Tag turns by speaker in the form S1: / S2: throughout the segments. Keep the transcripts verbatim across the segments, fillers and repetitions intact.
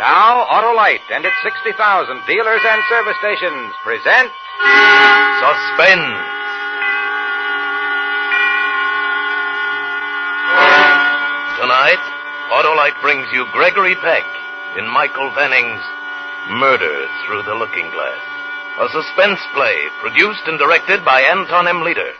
S1: Now, Autolite and its sixty thousand dealers and service stations present...
S2: Suspense. Tonight, Autolite brings you Gregory Peck in Michael Venning's Murder Through the Looking Glass, a suspense play produced and directed by Anton M. Leader.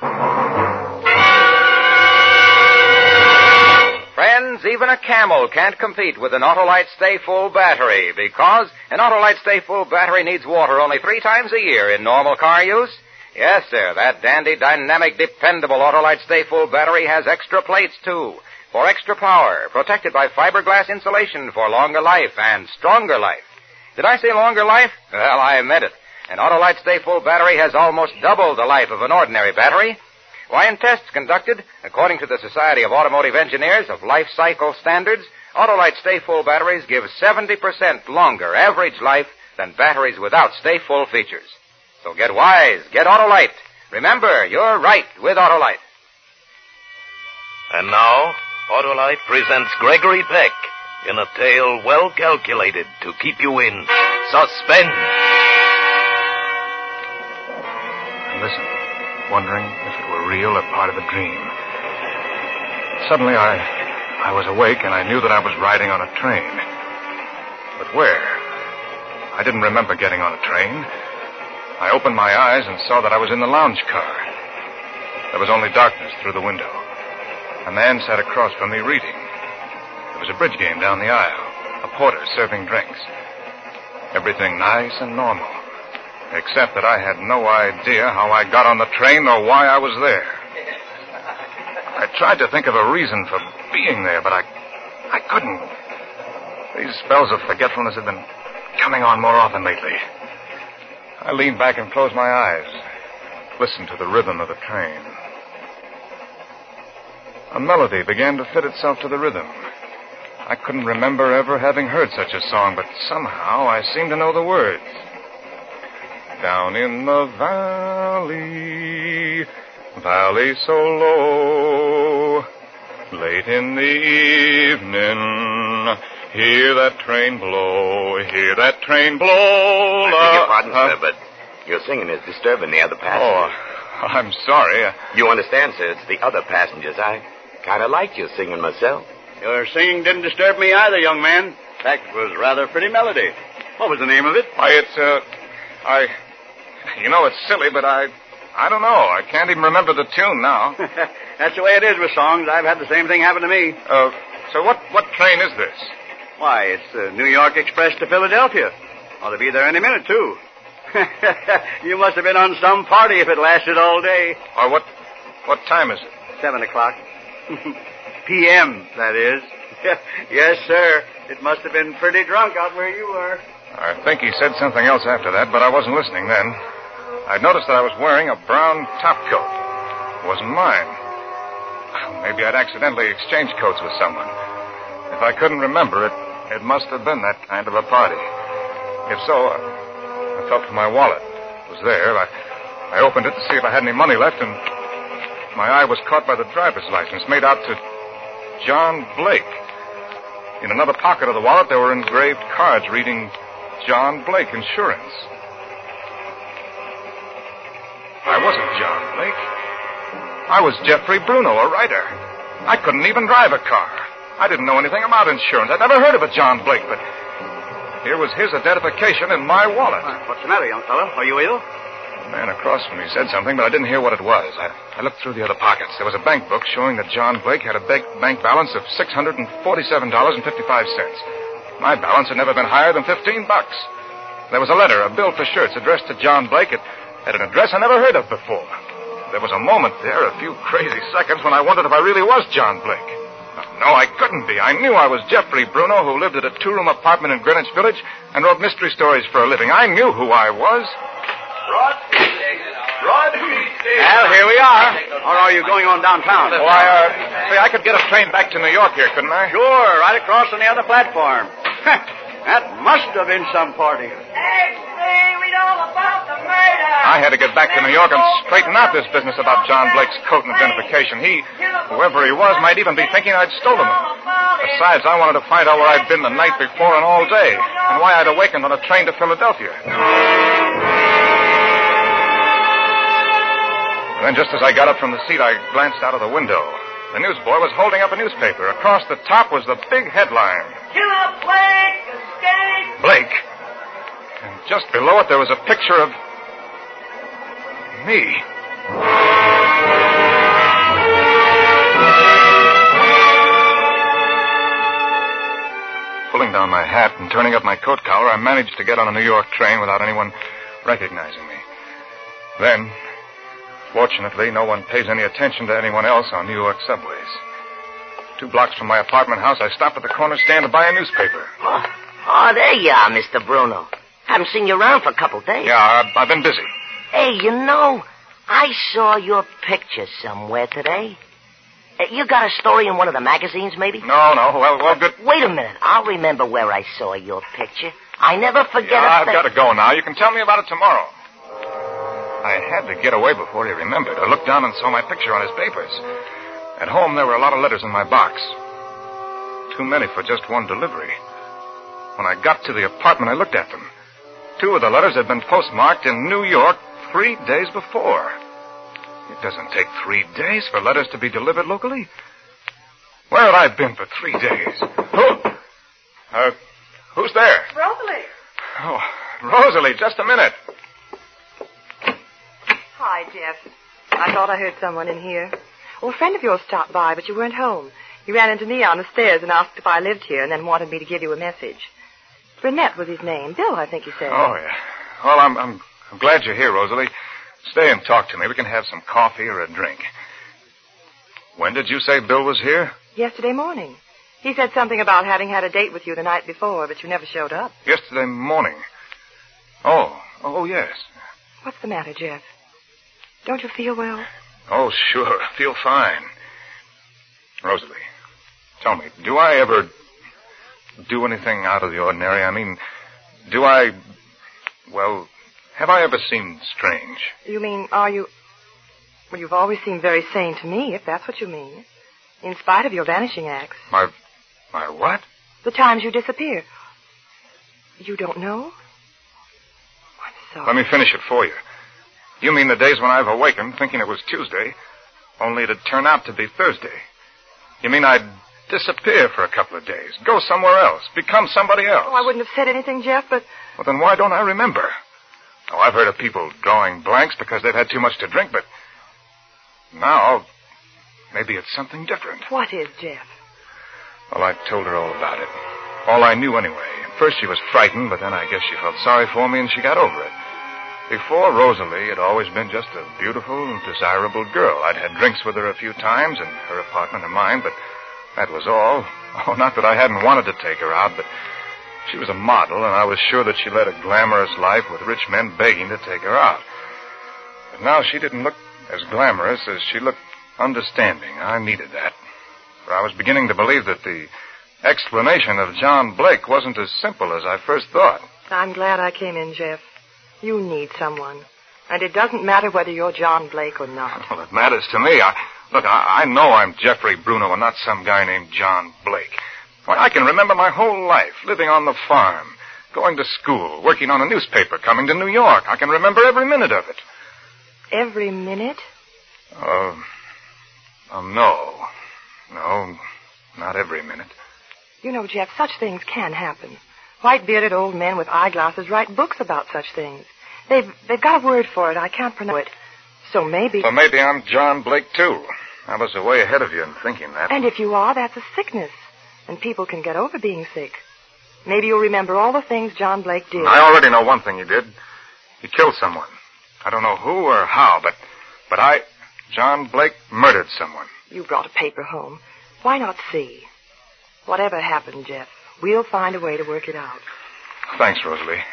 S1: Friends, even a camel can't compete with an Autolite Stay Full battery because an Autolite Stay Full battery needs water only three times a year in normal car use. Yes, sir, that dandy, dynamic, dependable Autolite Stay Full battery has extra plates, too, for extra power, protected by fiberglass insulation for longer life and stronger life. Did I say longer life? Well, I meant it. An Autolite Stay Full battery has almost double the life of an ordinary battery. Why, in tests conducted, according to the Society of Automotive Engineers of Life Cycle Standards, Autolite Stay Full batteries give seventy percent longer average life than batteries without Stay Full features. So get wise, get Autolite. Remember, you're right with Autolite.
S2: And now, Autolite presents Gregory Peck in a tale well calculated to keep you in suspense.
S3: Listen. Wondering if it were real or part of a dream. Suddenly I I was awake and I knew that I was riding on a train. But where? I didn't remember getting on a train. I opened my eyes and saw that I was in the lounge car. There was only darkness through the window. A man sat across from me reading. There was a bridge game down the aisle. A porter serving drinks. Everything nice and normal. Except that I had no idea how I got on the train or why I was there. I tried to think of a reason for being there, but I I couldn't. These spells of forgetfulness have been coming on more often lately. I leaned back and closed my eyes, listened to the rhythm of the train. A melody began to fit itself to the rhythm. I couldn't remember ever having heard such a song, but somehow I seemed to know the words. Down in the valley, valley so low, late in the evening, hear that train blow, hear that train blow.
S4: I beg your pardon,
S3: uh,
S4: sir, but your singing is disturbing the other passengers.
S3: Oh, I'm sorry. Uh,
S4: you understand, sir, it's the other passengers. I kind of like your singing myself.
S5: Your singing didn't disturb me either, young man. In fact, it was rather a pretty melody. What was the name of it?
S3: Why, it's, uh, I... You know, it's silly, but I... I don't know. I can't even remember the tune now.
S5: That's the way it is with songs. I've had the same thing happen to me.
S3: Uh, so what, what train is this?
S5: Why, it's the New York Express to Philadelphia. Ought to be there any minute, too. You must have been on some party if it lasted all day.
S3: Or what, what time is it?
S5: Seven o'clock. P M, that is. Yes, sir. It must have been pretty drunk out where you were.
S3: I think he said something else after that, but I wasn't listening then. I noticed that I was wearing a brown topcoat. It wasn't mine. Maybe I'd accidentally exchanged coats with someone. If I couldn't remember it, it must have been that kind of a party. If so, I, I felt for my wallet. It was there. I, I opened it to see if I had any money left, and my eye was caught by the driver's license made out to John Blake. In another pocket of the wallet, there were engraved cards reading John Blake Insurance. I wasn't John Blake. I was Jeffrey Bruno, a writer. I couldn't even drive a car. I didn't know anything about insurance. I'd never heard of a John Blake, but here was his identification in my wallet.
S5: What's the matter, young fellow? Are you ill?
S3: The man across from me said something, but I didn't hear what it was. I, I looked through the other pockets. There was a bank book showing that John Blake had a bank, bank balance of six hundred forty-seven dollars and fifty-five cents. My balance had never been higher than fifteen bucks. There was a letter, a bill for shirts addressed to John Blake at, at an address I never heard of before. There was a moment there, a few crazy seconds, when I wondered if I really was John Blake. No, I couldn't be. I knew I was Jeffrey Bruno, who lived at a two-room apartment in Greenwich Village and wrote mystery stories for a living. I knew who I was.
S5: Rod? Rod? Well, here we are. Or are you going on downtown?
S3: Oh, I, uh, say, I could get a train back to New York here, couldn't I?
S5: Sure, right across on the other platform. That must have been some party.
S6: Hey, Steve, we know about the murder.
S3: I I had to get back to New York and straighten out this business about John Blake's coat and identification. He, whoever he was, might even be thinking I'd stolen them. Besides, I wanted to find out where I'd been the night before and all day, and why I'd awakened on a train to Philadelphia. Then just as I got up from the seat, I glanced out of the window. The newsboy was holding up a newspaper. Across the top was the big headline.
S6: Killer Blake, escape!
S3: Blake? And just below it, there was a picture of me. Pulling down my hat and turning up my coat collar, I managed to get on a New York train without anyone recognizing me. Then, fortunately, no one pays any attention to anyone else on New York subways. Two blocks from my apartment house, I stopped at the corner stand to buy a newspaper.
S6: Oh, oh there you are, Mister Bruno. Haven't seen you around for a couple days.
S3: Yeah, I've, I've been busy.
S6: Hey, you know, I saw your picture somewhere today. Uh, you got a story in one of the magazines, maybe?
S3: No, no. Well, well, good.
S6: Wait a minute. I'll remember where I saw your picture. I never forget
S3: yeah,
S6: a
S3: I've
S6: thing.
S3: got to go now. You can tell me about it tomorrow. I had to get away before he remembered. I looked down and saw my picture on his papers. At home, there were a lot of letters in my box. Too many for just one delivery. When I got to the apartment, I looked at them. Two of the letters had been postmarked in New York three days before. It doesn't take three days for letters to be delivered locally. Where had I been for three days? Who? Uh, who's there?
S7: Rosalie.
S3: Oh, Rosalie, just a minute.
S7: Hi, Jeff. I thought I heard someone in here. Well, a friend of yours stopped by, but you weren't home. He ran into me on the stairs and asked if I lived here and then wanted me to give you a message. Burnett was his name. Bill, I think you said.
S3: Oh, yeah. Well, I'm, I'm, I'm glad you're here, Rosalie. Stay and talk to me. We can have some coffee or a drink. When did you say Bill was here?
S7: Yesterday morning. He said something about having had a date with you the night before, but you never showed up.
S3: Yesterday morning. Oh, oh, yes.
S7: What's the matter, Jeff? Don't you feel well?
S3: Oh, sure. I feel fine. Rosalie, tell me, do I ever do anything out of the ordinary? I mean, do I... Well, have I ever seemed strange?
S7: You mean, are you... Well, you've always seemed very sane to me, if that's what you mean. In spite of your vanishing acts.
S3: My... My what?
S7: The times you disappear. You don't know? I'm sorry.
S3: Let me finish it for you. You mean the days when I've awakened thinking it was Tuesday, only it'd turn out to be Thursday. You mean I'd disappear for a couple of days, go somewhere else, become somebody else?
S7: Oh, I wouldn't have said anything, Jeff, but...
S3: Well, then why don't I remember? Oh, I've heard of people drawing blanks because they've had too much to drink, but now maybe it's something different.
S7: What is, Jeff?
S3: Well, I told her all about it. All I knew anyway. At first she was frightened, but then I guess she felt sorry for me and she got over it. Before Rosalie had always been just a beautiful and desirable girl. I'd had drinks with her a few times in her apartment and mine, but that was all. Oh, not that I hadn't wanted to take her out, but she was a model, and I was sure that she led a glamorous life with rich men begging to take her out. But now she didn't look as glamorous as she looked understanding. I needed that. For I was beginning to believe that the explanation of John Blake wasn't as simple as I first thought.
S7: I'm glad I came in, Jeff. You need someone. And it doesn't matter whether you're John Blake or not.
S3: Well, it matters to me. I, look, I, I know I'm Jeffrey Bruno and not some guy named John Blake. Why, I can remember my whole life, living on the farm, going to school, working on a newspaper, coming to New York. I can remember every minute of it.
S7: Every minute?
S3: Uh, uh, no. No, not every minute.
S7: You know, Jeff, such things can happen. White-bearded old men with eyeglasses write books about such things. They've they've got a word for it. I can't pronounce it. So maybe...
S3: Well, maybe I'm John Blake, too. I was way ahead of you in thinking that.
S7: And if you are, that's a sickness. And people can get over being sick. Maybe you'll remember all the things John Blake did.
S3: I already know one thing he did. He killed someone. I don't know who or how, but but I, John Blake, murdered someone.
S7: You brought a paper home. Why not see? Whatever happened, Jeff, we'll find a way to work it out.
S3: Thanks, Rosalie.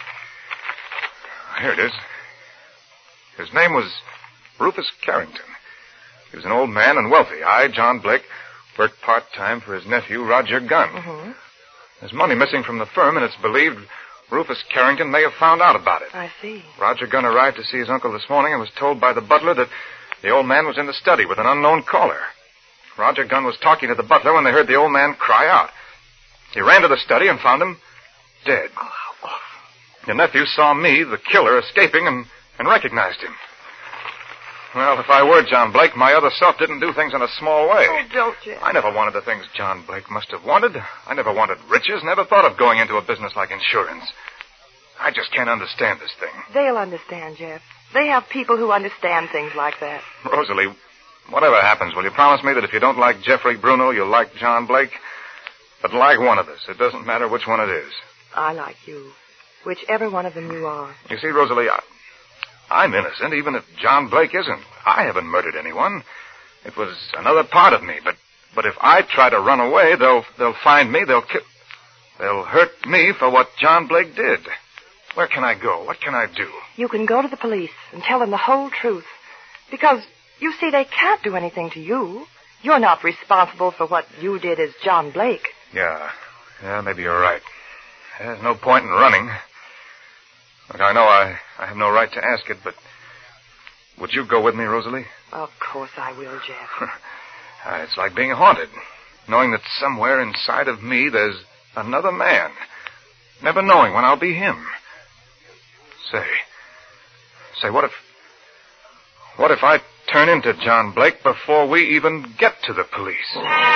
S3: Here it is. His name was Rufus Carrington. He was an old man and wealthy. I, John Blake, worked part-time for his nephew, Roger Gunn.
S7: Mm-hmm.
S3: There's money missing from the firm, and it's believed Rufus Carrington may have found out about it.
S7: I see.
S3: Roger Gunn arrived to see his uncle this morning and was told by the butler that the old man was in the study with an unknown caller. Roger Gunn was talking to the butler when they heard the old man cry out. He ran to the study and found him dead.
S7: Oh, how awful.
S3: Your nephew saw me, the killer, escaping and, and recognized him. Well, if I were John Blake, my other self didn't do things in a small way.
S7: Oh, don't, Jeff.
S3: I never wanted the things John Blake must have wanted. I never wanted riches, never thought of going into a business like insurance. I just can't understand this thing.
S7: They'll understand, Jeff. They have people who understand things like that.
S3: Rosalie, whatever happens, will you promise me that if you don't like Jeffrey Bruno, you'll like John Blake? But like one of us. It doesn't matter which one it is.
S7: I like you. Whichever one of them you are.
S3: You see, Rosalie, I... I'm innocent, even if John Blake isn't. I haven't murdered anyone. It was another part of me, but but if I try to run away, they'll they'll find me, they'll kill... They'll hurt me for what John Blake did. Where can I go? What can I do?
S7: You can go to the police and tell them the whole truth. Because, you see, they can't do anything to you. You're not responsible for what you did as John Blake.
S3: Yeah, yeah, maybe you're right. There's no point in running. Look, I know I, I have no right to ask it, but would you go with me, Rosalie?
S7: Of course I will, Jeff.
S3: uh, it's like being haunted, knowing that somewhere inside of me there's another man, never knowing when I'll be him. Say, say, what if, what if I turn into John Blake before we even get to the police?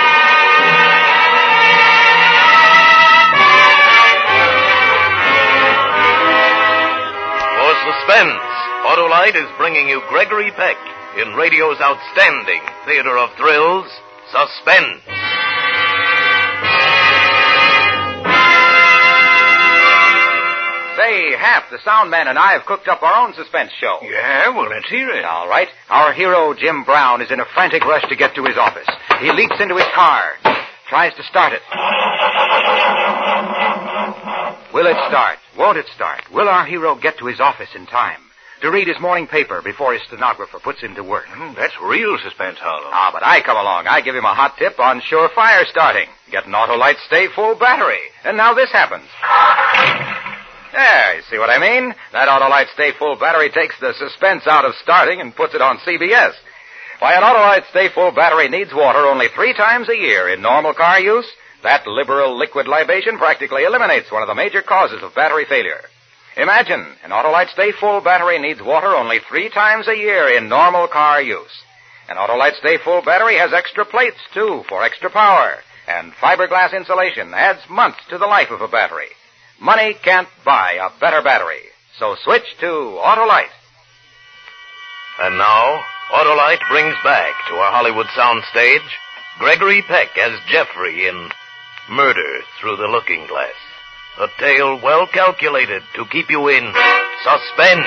S2: Suspense. Autolite is bringing you Gregory Peck in radio's outstanding theater of thrills, Suspense.
S1: Say, Hap, the sound man and I have cooked up our own suspense show.
S5: Yeah, well, let's hear it.
S1: All right. Our hero, Jim Brown, is in a frantic rush to get to his office. He leaps into his car, tries to start it. Will it start? Won't it start? Will our hero get to his office in time to read his morning paper before his stenographer puts him to work?
S5: Mm, that's real suspense, Harlow.
S1: Ah, but I come along. I give him a hot tip on surefire starting. Get an Autolite Stay Full battery. And now this happens. There, you see what I mean? That Autolite Stay Full battery takes the suspense out of starting and puts it on C B S. Why, an Autolite Stay Full battery needs water only three times a year in normal car use. That liberal liquid libation practically eliminates one of the major causes of battery failure. Imagine, an Autolite Stay Full battery needs water only three times a year in normal car use. An Autolite Stay Full battery has extra plates, too, for extra power. And fiberglass insulation adds months to the life of a battery. Money can't buy a better battery. So switch to Autolite.
S2: And now, Autolite brings back to our Hollywood soundstage Gregory Peck as Jeffrey in Murder Through the Looking Glass. A tale well calculated to keep you in suspense.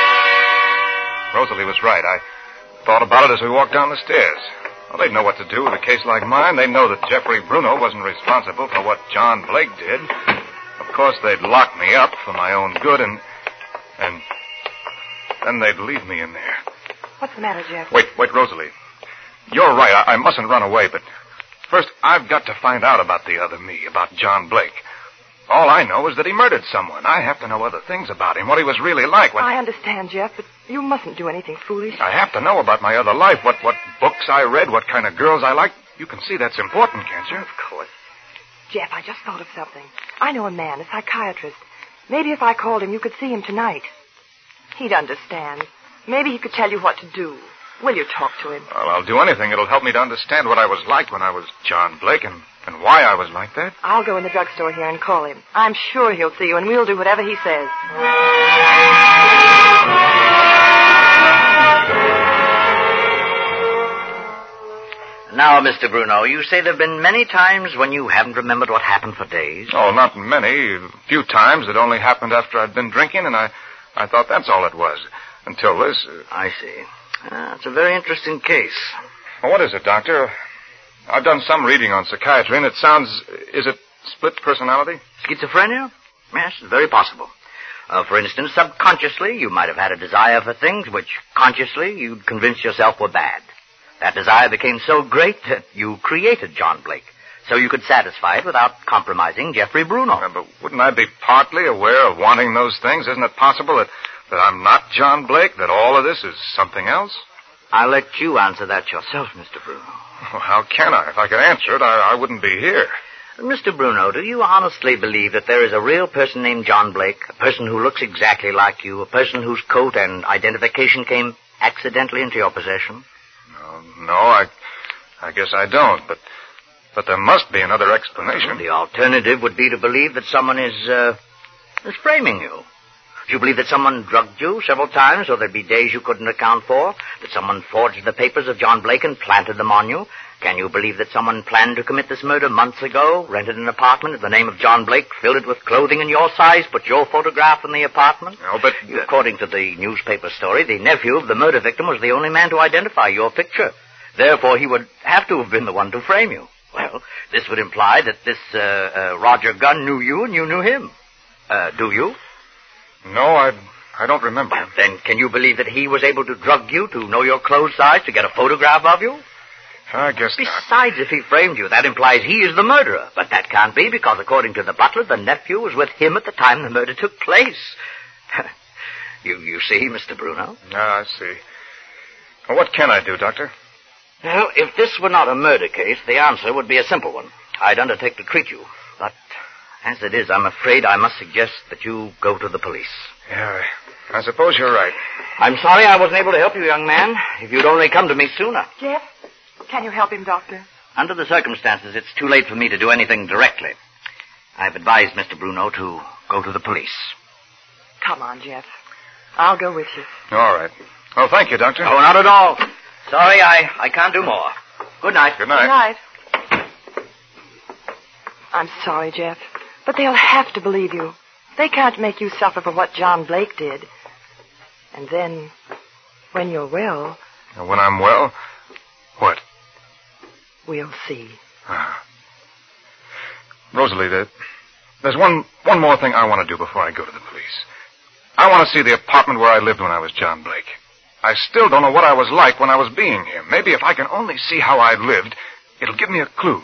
S3: Rosalie was right. I thought about it as we walked down the stairs. Well, they'd know what to do with a case like mine. They'd know that Jeffrey Bruno wasn't responsible for what John Blake did. Of course, they'd lock me up for my own good, and... and... then they'd leave me in there.
S7: What's the matter, Jeff?
S3: Wait, wait, Rosalie. You're right. I, I mustn't run away, but first I've got to find out about the other me, about John Blake. All I know is that he murdered someone. I have to know other things about him, what he was really like. What...
S7: I understand, Jeff, but you mustn't do anything foolish.
S3: I have to know about my other life, what, what books I read, what kind of girls I liked. You can see that's important, can't you?
S7: Of course. Jeff, I just thought of something. I know a man, a psychiatrist. Maybe if I called him, you could see him tonight. He'd understand. Maybe he could tell you what to do. Will you talk to him?
S3: Well, I'll do anything. It'll help me to understand what I was like when I was John Blake and, and why I was like that.
S7: I'll go in the drugstore here and call him. I'm sure he'll see you, and we'll do whatever he says.
S8: Now, Mister Bruno, you say there have been many times when you haven't remembered what happened for days?
S3: Oh, not many. A few times. It only happened after I'd been drinking, and I, I thought that's all it was. Until this... Uh...
S8: I see. Uh, it's a very interesting case.
S3: Well, what is it, Doctor? I've done some reading on psychiatry, and it sounds... Is it split personality?
S8: Schizophrenia? Yes, it's very possible. Uh, for instance, subconsciously, you might have had a desire for things which consciously you'd convinced yourself were bad. That desire became so great that you created John Blake, so you could satisfy it without compromising Jeffrey Bruno.
S3: Yeah, but wouldn't I be partly aware of wanting those things? Isn't it possible that, that I'm not John Blake, that all of this is something else?
S8: I'll let you answer that yourself, Mister Bruno.
S3: Well, how can I? If I could answer it, I, I wouldn't be here.
S8: Mister Bruno, do you honestly believe that there is a real person named John Blake, a person who looks exactly like you, a person whose coat and identification came accidentally into your possession?
S3: No, no, I, I guess I don't, but, but there must be another explanation.
S8: Well, the alternative would be to believe that someone is, uh, is framing you. Do you believe that someone drugged you several times so there'd be days you couldn't account for? That someone forged the papers of John Blake and planted them on you? Can you believe that someone planned to commit this murder months ago, rented an apartment in the name of John Blake, filled it with clothing in your size, put your photograph in the apartment?
S3: No, but...
S8: Uh... According to the newspaper story, the nephew of the murder victim was the only man to identify your picture. Therefore, he would have to have been the one to frame you. Well, this would imply that this uh, uh, Roger Gunn knew you and you knew him. Uh, do you?
S3: No, I, I don't remember.
S8: Well, then can you believe that he was able to drug you to know your clothes size, to get a photograph of you?
S3: I guess not.
S8: Besides, if he framed you, that implies he is the murderer. But that can't be, because according to the butler, the nephew was with him at the time the murder took place. you you see, Mister Bruno?
S3: Ah, I see. Well, what can I do, Doctor?
S8: Well, if this were not a murder case, the answer would be a simple one. I'd undertake to treat you. But as it is, I'm afraid I must suggest that you go to the police.
S3: Yeah, I, I suppose you're right.
S8: I'm sorry I wasn't able to help you, young man. If you'd only come to me sooner.
S7: Jeff, can you help him, Doctor?
S8: Under the circumstances, it's too late for me to do anything directly. I've advised Mister Bruno to go to the police.
S7: Come on, Jeff. I'll go with you.
S3: All right. Well, thank you, Doctor.
S8: Oh, not at all. Sorry, I, I can't do more. Good night.
S3: Good night.
S7: Good night. I'm sorry, Jeff, but they'll have to believe you. They can't make you suffer for what John Blake did. And then, when you're well...
S3: When I'm well? What?
S7: We'll see.
S3: Ah. Rosalie, there, there's one, one more thing I want to do before I go to the police. I want to see the apartment where I lived when I was John Blake. I still don't know what I was like when I was being here. Maybe if I can only see how I lived, it'll give me a clue.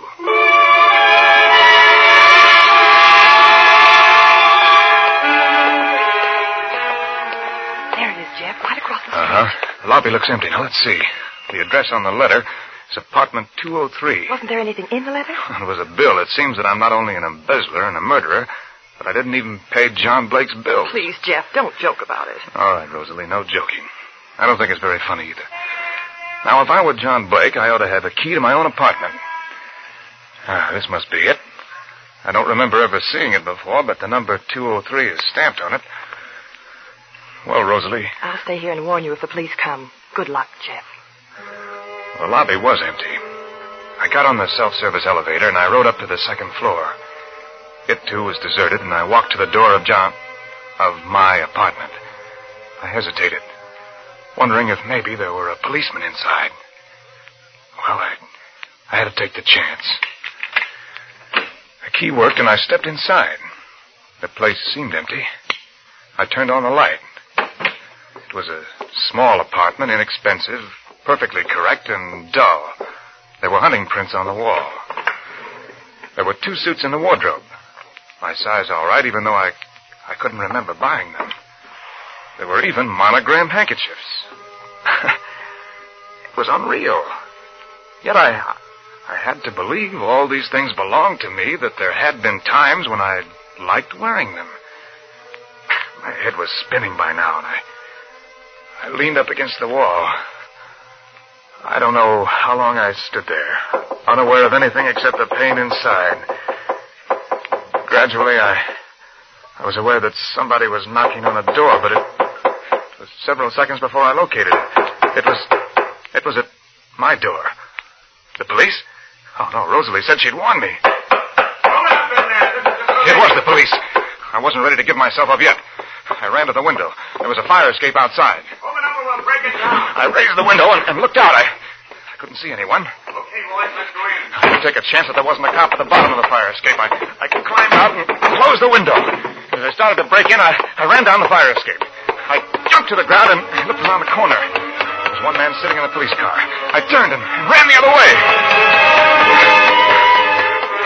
S7: There it is, Jeff, right across the street.
S3: Uh-huh. The lobby looks empty. Now, let's see. The address on the letter is apartment two oh three.
S7: Wasn't there anything in the letter?
S3: It was a bill. It seems that I'm not only an embezzler and a murderer, but I didn't even pay John Blake's bill.
S7: Please, Jeff, don't joke about it.
S3: All right, Rosalie, no joking. I don't think it's very funny either. Now, if I were John Blake, I ought to have a key to my own apartment. Ah, this must be it. I don't remember ever seeing it before, but the number two oh three is stamped on it. Well, Rosalie.
S7: I'll stay here and warn you if the police come. Good luck, Jeff.
S3: The lobby was empty. I got on the self-service elevator and I rode up to the second floor. It, too, was deserted, and I walked to the door of John... of my apartment. I hesitated, wondering if maybe there were a policeman inside. Well, I, I had to take the chance. The key worked, and I stepped inside. The place seemed empty. I turned on the light. It was a small apartment, inexpensive, perfectly correct, and dull. There were hunting prints on the wall. There were two suits in the wardrobe. My size all right, even though I, I couldn't remember buying them. There were even monogrammed handkerchiefs. It was unreal. Yet I, I had to believe all these things belonged to me, that there had been times when I liked wearing them. My head was spinning by now, and I, I leaned up against the wall. I don't know how long I stood there, unaware of anything except the pain inside. Gradually, I, I was aware that somebody was knocking on the door, but it, it was several seconds before I located it. It was, it was at my door. The police? Oh, no, Rosalie said she'd warned me. It was the police. I wasn't ready to give myself up yet. I ran to the window. There was a fire escape outside.
S5: Open up or we'll break it down.
S3: I raised the window and, and looked out. I, I couldn't see anyone.
S5: Okay, boys, let's go in.
S3: I didn't take a chance that there wasn't a cop at the bottom of the fire escape. I, I climbed out and closed the window. As I started to break in, I, I ran down the fire escape. I jumped to the ground and looked around the corner. There was one man sitting in a police car. I turned and ran the other way.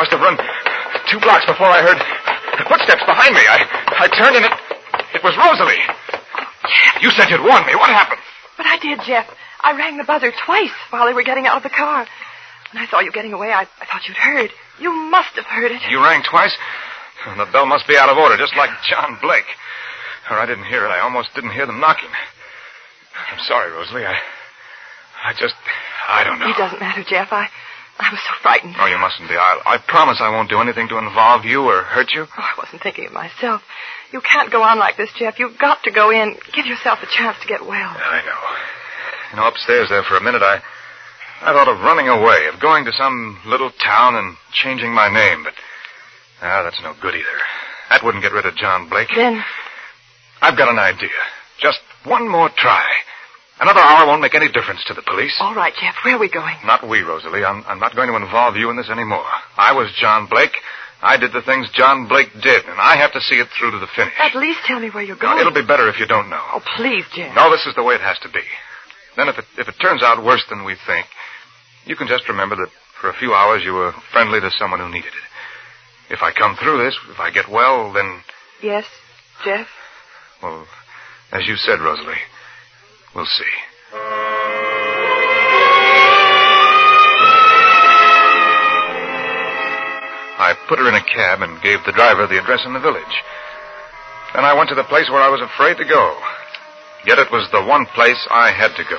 S3: must have run two blocks before I heard footsteps behind me. I, I turned and it, it was Rosalie.
S7: Jeff.
S3: You said you'd warn me. What happened?
S7: But I did, Jeff. I rang the buzzer twice while they were getting out of the car. When I saw you getting away, I, I thought you'd heard. You must have heard it.
S3: You rang twice? The bell must be out of order, just like John Blake. Or I didn't hear it. I almost didn't hear them knocking. I'm sorry, Rosalie. I, I just, I don't know.
S7: It doesn't matter, Jeff. I, I was so frightened.
S3: Oh, you mustn't be. I, I promise I won't do anything to involve you or hurt you.
S7: Oh, I wasn't thinking of myself. You can't go on like this, Jeff. You've got to go in. Give yourself a chance to get well.
S3: I know. You know, upstairs there for a minute, I, I thought of running away, of going to some little town and changing my name, but, ah, that's no good either. That wouldn't get rid of John Blake.
S7: Then?
S3: I've got an idea. Just one more try. Another hour won't make any difference to the police.
S7: All right, Jeff. Where are we going?
S3: Not we, Rosalie. I'm, I'm not going to involve you in this anymore. I was John Blake. I did the things John Blake did, and I have to see it through to the finish.
S7: At least tell me where you're going.
S3: No, it'll be better if you don't know.
S7: Oh, please, Jeff.
S3: No, this is the way it has to be. Then if it, if it turns out worse than we think, you can just remember that for a few hours you were friendly to someone who needed it. If I come through this, if I get well, then...
S7: Yes, Jeff?
S3: Well, as you said, Rosalie, we'll see. I put her in a cab and gave the driver the address in the village. Then I went to the place where I was afraid to go. Yet it was the one place I had to go.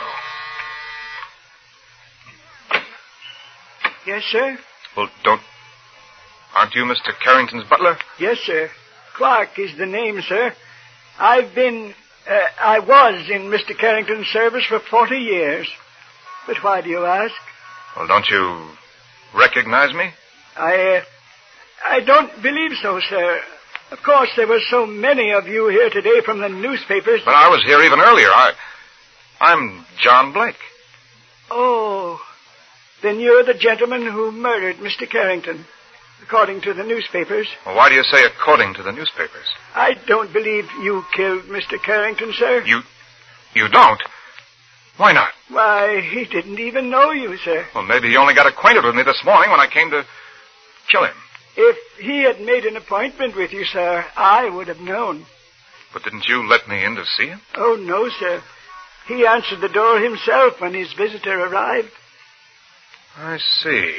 S9: Yes, sir?
S3: Well, don't... Aren't you Mister Carrington's butler?
S9: Yes, sir. Clark is the name, sir. I've been... Uh, I was in Mister Carrington's service for forty years. But why do you ask?
S3: Well, don't you recognize me?
S9: I... Uh, I don't believe so, sir. Of course, there were so many of you here today from the newspapers.
S3: But I was here even earlier. I... I'm John Blake.
S9: Oh... Then you're the gentleman who murdered Mister Carrington, according to the newspapers.
S3: Well, why do you say according to the newspapers?
S9: I don't believe you killed Mister Carrington, sir.
S3: You... you don't? Why not?
S9: Why, he didn't even know you, sir.
S3: Well, maybe he only got acquainted with me this morning when I came to kill him.
S9: If he had made an appointment with you, sir, I would have known.
S3: But didn't you let me in to see him?
S9: Oh, no, sir. He answered the door himself when his visitor arrived.
S3: I see.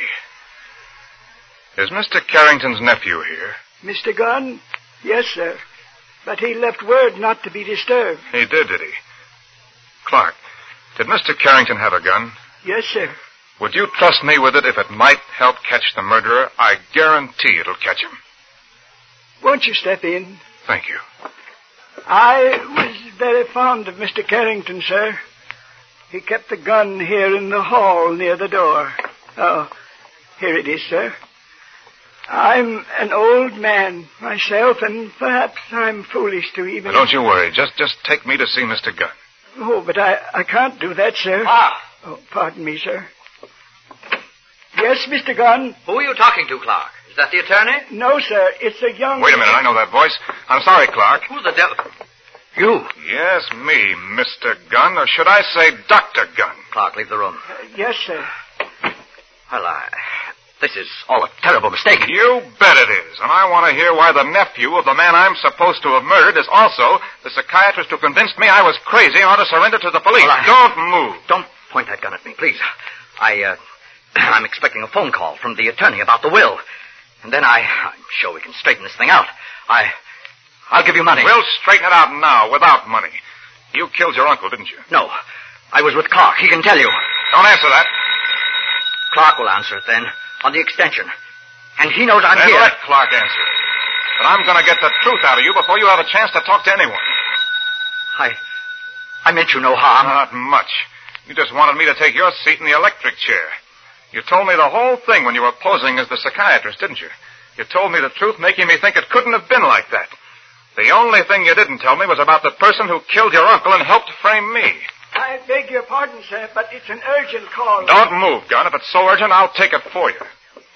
S3: Is Mister Carrington's nephew here?
S9: Mister Gunn? Yes, sir. But he left word not to be disturbed.
S3: He did, did he? Clark, did Mister Carrington have a gun?
S9: Yes, sir.
S3: Would you trust me with it if it might help catch the murderer? I guarantee it'll catch him.
S9: Won't you step in?
S3: Thank you.
S9: I was very fond of Mister Carrington, sir. He kept the gun here in the hall near the door. Oh, here it is, sir. I'm an old man myself, and perhaps I'm foolish to even...
S3: Now, don't you worry. Just just take me to see Mister Gunn.
S9: Oh, but I, I can't do that, sir.
S10: Ah.
S9: Oh, pardon me, sir. Yes, Mister Gunn?
S10: Who are you talking to, Clark? Is that the attorney?
S9: No, sir. It's a young...
S3: Wait a minute. I know that voice. I'm sorry, Clark.
S10: Who the devil... You?
S3: Yes, me, Mister Gunn, or should I say Doctor Gunn?
S10: Clark, leave the room.
S9: Uh, yes, sir.
S10: Well, I... This is all a terrible mistake.
S3: You bet it is. And I want to hear why the nephew of the man I'm supposed to have murdered is also the psychiatrist who convinced me I was crazy and ought to surrender to the police.
S10: Well, I...
S3: Don't move.
S10: Don't point that gun at me, please. I, uh... I'm expecting a phone call from the attorney about the will. And then I... I'm sure we can straighten this thing out. I... I'll give you money.
S3: We'll straighten it out now, without money. You killed your uncle, didn't you?
S10: No. I was with Clark. He can tell you.
S3: Don't answer that.
S10: Clark will answer it then, on the extension. And he knows I'm
S3: then
S10: here.
S3: Let Clark answer it. But I'm going to get the truth out of you before you have a chance to talk to anyone.
S10: I... I meant you no harm.
S3: Not much. You just wanted me to take your seat in the electric chair. You told me the whole thing when you were posing as the psychiatrist, didn't you? You told me the truth, making me think it couldn't have been like that. The only thing you didn't tell me was about the person who killed your uncle and helped frame me.
S9: I beg your pardon, sir, but it's an urgent call.
S3: Don't move, Gunn. If it's so urgent, I'll take it for you.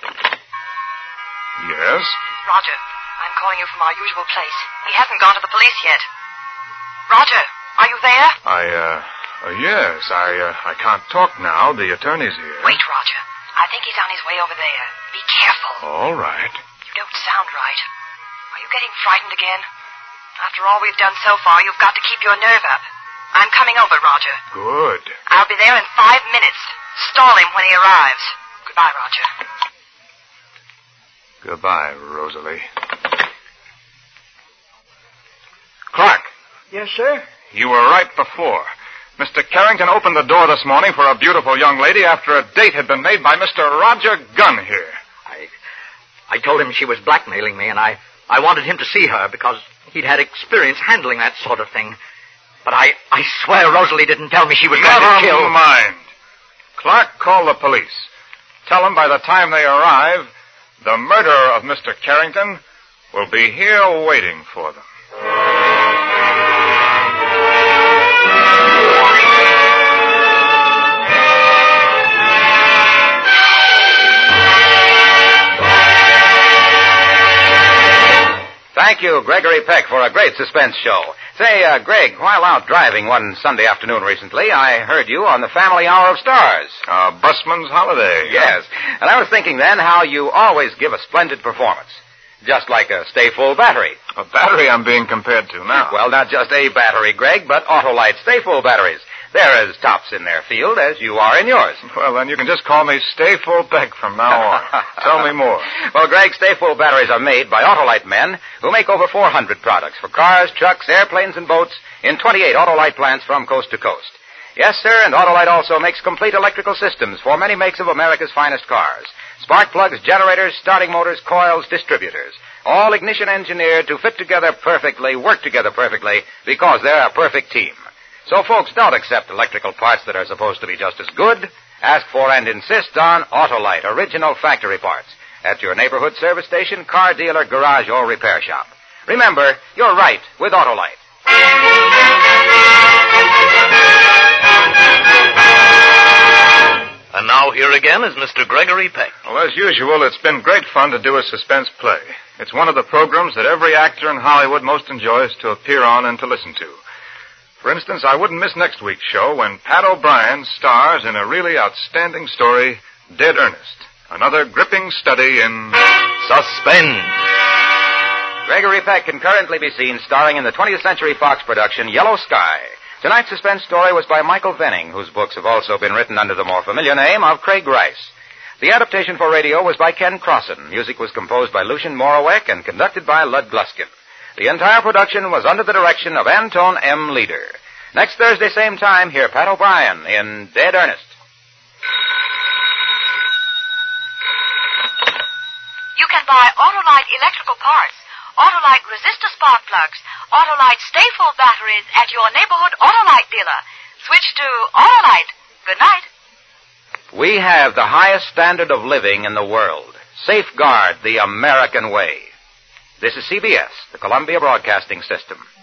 S3: Yes?
S7: Roger, I'm calling you from our usual place. He hasn't gone to the police yet. Roger, are you there?
S3: I, uh, uh yes, I, uh, I can't talk now. The attorney's here.
S7: Wait, Roger. I think he's on his way over there. Be careful.
S3: All right.
S7: You don't sound right. Are you getting frightened again? After all we've done so far, you've got to keep your nerve up. I'm coming over, Roger.
S3: Good.
S7: I'll be there in five minutes. Stall him when he arrives. Goodbye, Roger.
S3: Goodbye, Rosalie. Clark.
S9: Yes, sir?
S3: You were right before. Mister Carrington opened the door this morning for a beautiful young lady after a date had been made by Mister Roger Gunn here.
S8: I I told him she was blackmailing me, and I, I wanted him to see her because he'd had experience handling that sort of thing. But I, I swear Rosalie didn't tell me she was going to kill...
S3: Never mind. Clark, call the police. Tell them by the time they arrive, the murderer of Mister Carrington will be here waiting for them.
S1: Thank you, Gregory Peck, for a great suspense show. Say, uh, Greg, while out driving one Sunday afternoon recently, I heard you on the Family Hour of Stars.
S3: Uh, Busman's Holiday.
S1: Yes. And I was thinking then how you always give a splendid performance. Just like a Stay Full battery.
S3: A battery I'm being compared to now.
S1: Well, not just a battery, Greg, but Autolite Stay Full batteries. They're as tops in their field as you are in yours.
S3: Well, then you can just call me Stay Full Beck from now on. Tell me more.
S1: Well, Greg, Stay Full batteries are made by Autolite men who make over four hundred products for cars, trucks, airplanes, and boats in twenty-eight Autolite plants from coast to coast. Yes, sir, and Autolite also makes complete electrical systems for many makes of America's finest cars. Spark plugs, generators, starting motors, coils, distributors. All ignition engineered to fit together perfectly, work together perfectly, because they're a perfect team. So, folks, don't accept electrical parts that are supposed to be just as good. Ask for and insist on Autolite, original factory parts, at your neighborhood service station, car dealer, garage, or repair shop. Remember, you're right with Autolite.
S2: And now here again is Mister Gregory Peck.
S3: Well, as usual, it's been great fun to do a suspense play. It's one of the programs that every actor in Hollywood most enjoys to appear on and to listen to. For instance, I wouldn't miss next week's show when Pat O'Brien stars in a really outstanding story, Dead Earnest, another gripping study in
S2: Suspense.
S1: Gregory Peck can currently be seen starring in the twentieth Century Fox production Yellow Sky. Tonight's suspense story was by Michael Venning, whose books have also been written under the more familiar name of Craig Rice. The adaptation for radio was by Ken Crossan. Music was composed by Lucian Morawek and conducted by Lud Gluskin. The entire production was under the direction of Antone M. Leader. Next Thursday, same time, hear Pat O'Brien in Dead Earnest.
S11: You can buy Autolite electrical parts, Autolite resistor spark plugs, Autolite Stay Full batteries at your neighborhood Autolite dealer. Switch to Autolite. Good night.
S1: We have the highest standard of living in the world. Safeguard the American way. This is C B S, the Columbia Broadcasting System.